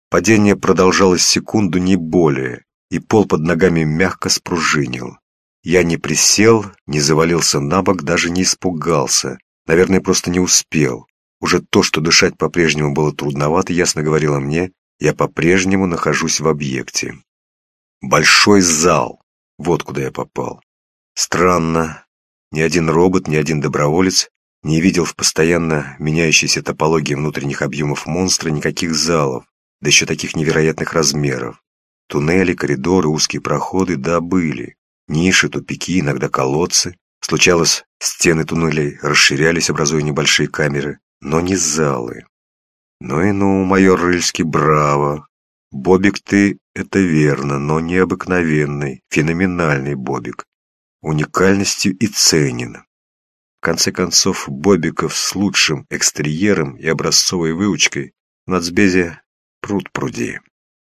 Падение продолжалось секунду, не более, и пол под ногами мягко спружинил. Я не присел, не завалился на бок, даже не испугался. Наверное, просто не успел. Уже то, что дышать по-прежнему было трудновато, ясно говорило мне, я по-прежнему нахожусь в объекте. Большой зал. Вот куда я попал. Странно. Ни один робот, ни один доброволец не видел в постоянно меняющейся топологии внутренних объемов монстра никаких залов, да еще таких невероятных размеров. Туннели, коридоры, узкие проходы, да, были. Ниши, тупики, иногда колодцы. Случалось, стены туннелей расширялись, образуя небольшие камеры, но не залы. Ну и ну, майор Рыльский, браво. Бобик ты, это верно, но необыкновенный, феноменальный Бобик. Уникальностью и ценен. В конце концов, Бобиков с лучшим экстерьером и образцовой выучкой в нацбезе пруд-пруди.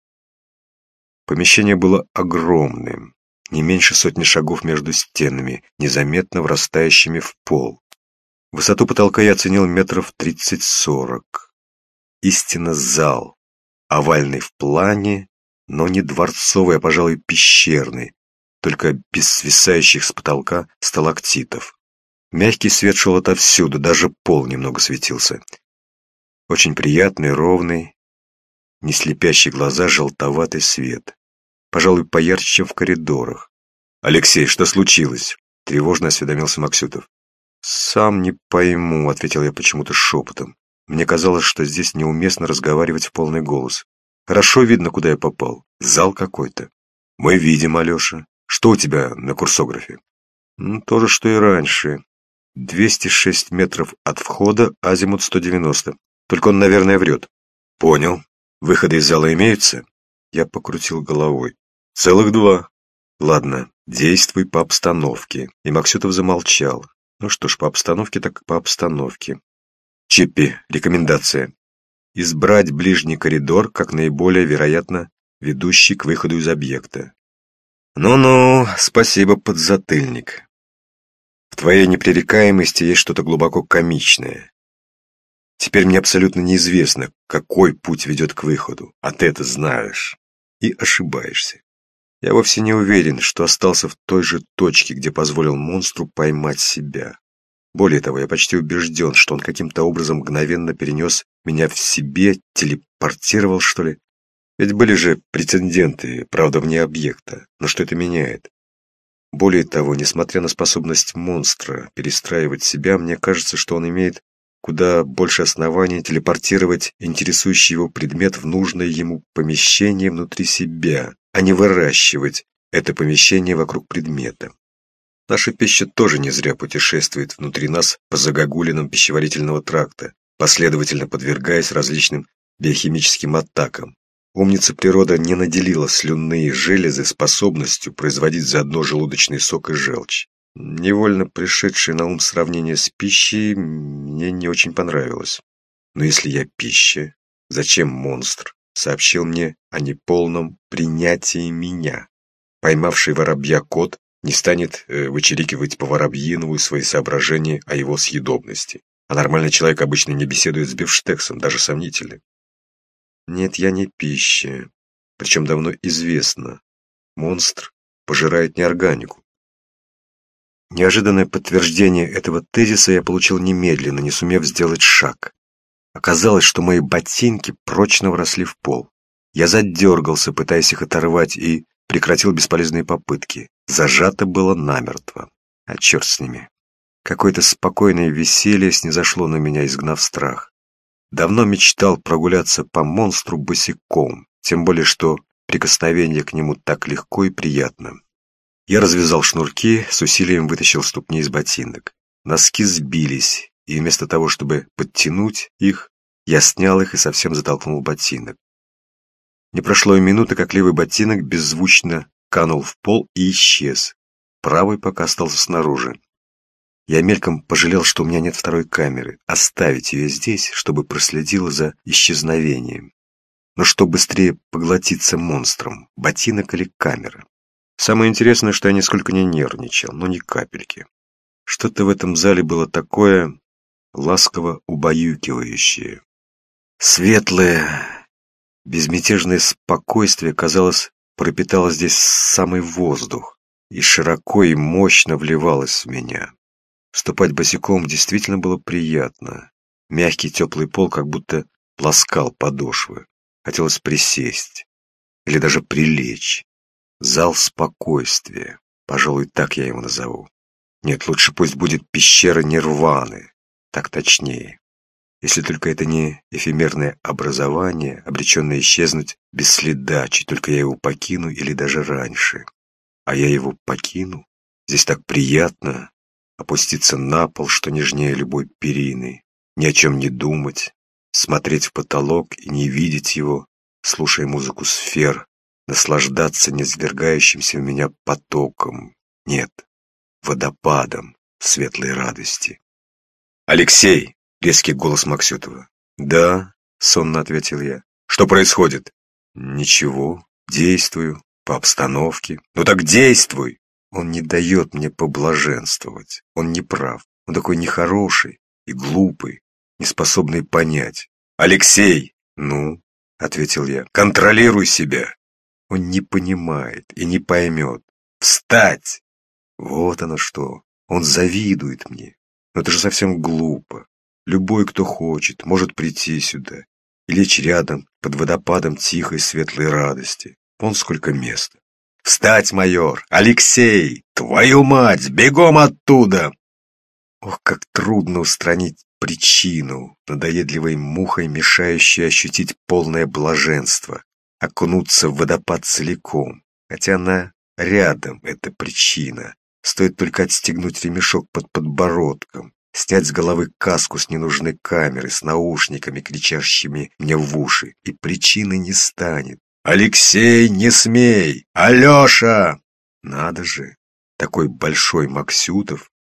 Помещение было огромным, не меньше сотни шагов между стенами, незаметно врастающими в пол. Высоту потолка я оценил метров 30-40. Истинно зал, овальный в плане, но не дворцовый, а, пожалуй, пещерный, только без свисающих с потолка сталактитов. Мягкий свет шел отовсюду, даже пол немного светился. Очень приятный, ровный, не слепящий глаза желтоватый свет. Пожалуй, поярче, чем в коридорах. «Алексей, что случилось?» — тревожно осведомился Максютов. «Сам не пойму», — ответил я почему-то шепотом. Мне казалось, что здесь неуместно разговаривать в полный голос. Хорошо видно, куда я попал. Зал какой-то. Мы видим, Алеша. Что у тебя на курсографе? То же, что и раньше. 206 метров от входа, азимут 190. Только он, наверное, врет. Понял. Выходы из зала имеются? Я покрутил головой. Целых 2. Ладно, действуй по обстановке. И Максютов замолчал. Ну что ж, по обстановке так по обстановке. Чиппи, рекомендация. Избрать ближний коридор, как наиболее вероятно, ведущий к выходу из объекта. Ну-ну, спасибо, подзатыльник. В твоей непререкаемости есть что-то глубоко комичное. Теперь мне абсолютно неизвестно, какой путь ведет к выходу, а ты это знаешь. И ошибаешься. Я вовсе не уверен, что остался в той же точке, где позволил монстру поймать себя. Более того, я почти убежден, что он каким-то образом мгновенно перенес меня в себе, телепортировал, что ли. Ведь были же прецеденты, правда, вне объекта. Но что это меняет? Более того, несмотря на способность монстра перестраивать себя, мне кажется, что он имеет куда больше оснований телепортировать интересующий его предмет в нужное ему помещение внутри себя, а не выращивать это помещение вокруг предмета. Наша пища тоже не зря путешествует внутри нас по загогулинам пищеварительного тракта, последовательно подвергаясь различным биохимическим атакам. Умница природа не наделила слюнные железы способностью производить заодно желудочный сок и желчь. Невольно пришедшее на ум сравнение с пищей мне не очень понравилось. Но если я пища, зачем монстр сообщил мне о неполном принятии меня? Поймавший воробья кот не станет вычерикивать по воробьинову свои соображения о его съедобности. А нормальный человек обычно не беседует с бифштексом, даже сомнительным. Нет, я не пища. Причем давно известно. Монстр пожирает неорганику. Неожиданное подтверждение этого тезиса я получил немедленно, не сумев сделать шаг. Оказалось, что мои ботинки прочно вросли в пол. Я задергался, пытаясь их оторвать, и прекратил бесполезные попытки. Зажато было намертво. А черт с ними. Какое-то спокойное веселье снизошло на меня, изгнав страх. Давно мечтал прогуляться по монстру босиком, тем более что прикосновение к нему так легко и приятно. Я развязал шнурки, с усилием вытащил ступни из ботинок. Носки сбились, и вместо того, чтобы подтянуть их, я снял их и совсем затолкнул ботинок. Не прошло и минуты, как левый ботинок беззвучно канул в пол и исчез. Правый пока остался снаружи. Я мельком пожалел, что у меня нет второй камеры. Оставить ее здесь, чтобы проследила за исчезновением. Но что быстрее поглотиться монстром, ботинок или камера? Самое интересное, что я нисколько не нервничал, но ни капельки. Что-то в этом зале было такое ласково убаюкивающее. Светлое, Безмятежное спокойствие, казалось, пропитало здесь самый воздух и широко и мощно вливалось в меня. Ступать босиком действительно было приятно. Мягкий теплый пол как будто ласкал подошвы. Хотелось присесть или даже прилечь. Зал спокойствия, пожалуй, так я его назову. Нет, лучше пусть будет пещера Нирваны, так точнее. Если только это не эфемерное образование, обреченное исчезнуть без следа, чуть только я его покину или даже раньше. А я его покину? Здесь так приятно опуститься на пол, что нежнее любой перины, ни о чем не думать, смотреть в потолок и не видеть его, слушая музыку сфер, наслаждаться низвергающимся в меня потоком, нет, водопадом светлой радости. «Алексей!» — резкий голос Максютова. «Да», — сонно ответил я. «Что происходит?» «Ничего, действую, по обстановке». «Ну так действуй!» Он не дает мне поблаженствовать. Он не прав. Он такой нехороший и глупый, неспособный понять. «Алексей!» «Ну?» — ответил я. «Контролируй себя!» Он не понимает и не поймет. «Встать!» Вот оно что. Он завидует мне. Но это же совсем глупо. Любой, кто хочет, может прийти сюда и лечь рядом под водопадом тихой светлой радости. Вон сколько места. «Встать, майор! Алексей! Твою мать! Бегом оттуда!» Ох, как трудно устранить причину, надоедливой мухой, мешающей ощутить полное блаженство, окунуться в водопад целиком, хотя она рядом, эта причина. Стоит только отстегнуть ремешок под подбородком, снять с головы каску с ненужной камеры, с наушниками, кричащими мне в уши, и причины не станет. «Алексей, не смей! Алеша!» Надо же, такой большой Максютов